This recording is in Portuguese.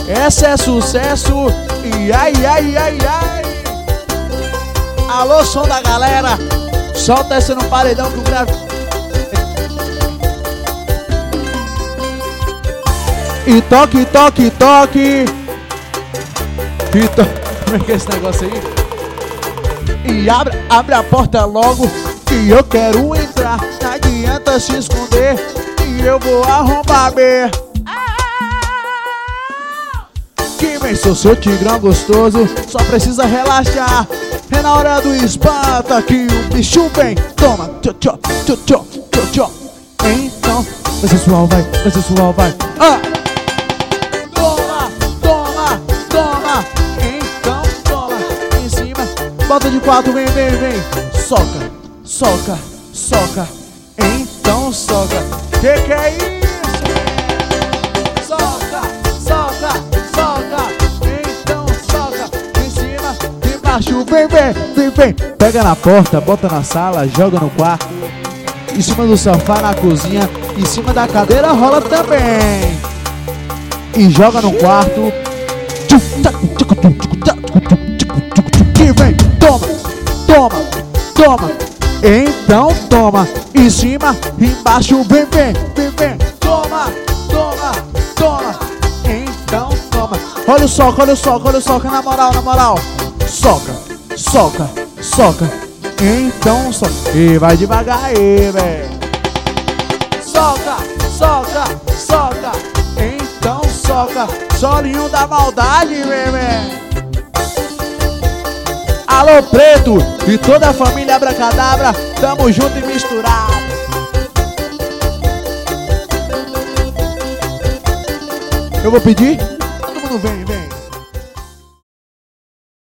Essa é sucesso. E ai, ai, ai, ai. Alô, som da galera. Solta essa no paredão que o grave. E toque, toque, toque. E como é que é esse negócio aí? E abre a porta logo, que eu quero entrar. Não adianta se esconder, e eu vou arrombar B. Que vem, sou seu tigrão gostoso, só precisa relaxar. É na hora do espanta que o bicho vem. Toma, tchô, tchô, tchô, tchô, tchô, tchô. Então, vai sensual, vai sensual, vai. Toma, toma, toma. Então, toma, em cima. Bota de quatro, vem, vem, vem. Soca, soca, soca. Então, soca. Que é isso? Soca, soca, soca. Então, soca. Em cima, embaixo, vem, vem, vem, vem. Pega na porta, bota na sala, joga no quarto. Em cima do sofá, na cozinha. Em cima da cadeira rola também. E joga no quarto. Que vem, toma, toma, toma. Então toma. Em cima, embaixo, vem, vem, vem, vem. Toma, toma, toma. Então toma. Olha o soca, olha o soca, olha o soca. Na moral, na moral. Soca, soca, soca. Então soca. E vai devagar aí, velho. Soca, soca, soca. Então soca. Solinho da maldade, bebê. Alô, Preto e toda a família Abracadabra, tamo junto e misturado. Eu vou pedir, todo mundo vem, vem.